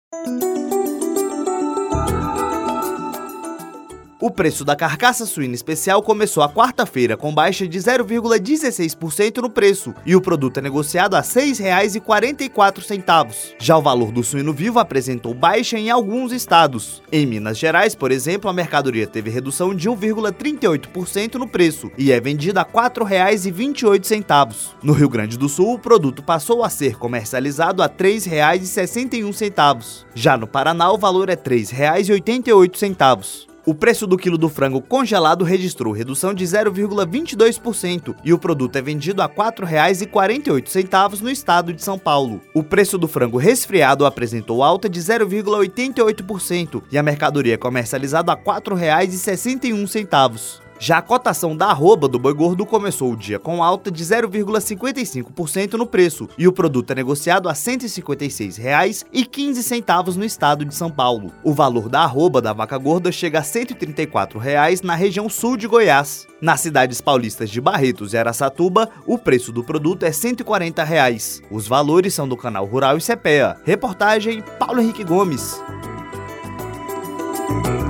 O preço da carcaça suína especial começou a quarta-feira com baixa de 0,16% no preço e o produto é negociado a R$ 6,44. Já o valor do suíno vivo apresentou baixa em alguns estados. Em Minas Gerais, por exemplo, a mercadoria teve redução de 1,38% no preço e é vendida a R$ 4,28. No Rio Grande do Sul, o produto passou a ser comercializado a R$ 3,61. Já no Paraná, o valor é R$ 3,88. O preço do quilo do frango congelado registrou redução de 0,22% e o produto é vendido a R$ 4,48 no estado de São Paulo. O preço do frango resfriado apresentou alta de 0,88% e a mercadoria é comercializada a R$ 4,61. Já a cotação da arroba do boi gordo começou o dia com alta de 0,55% no preço e o produto é negociado a R$ 156,15 no estado de São Paulo. O valor da arroba da vaca gorda chega a R$ 134 na região sul de Goiás. Nas cidades paulistas de Barretos e Araçatuba, o preço do produto é R$ 140. Os valores são do Canal Rural e CPEA. Reportagem Paulo Henrique Gomes.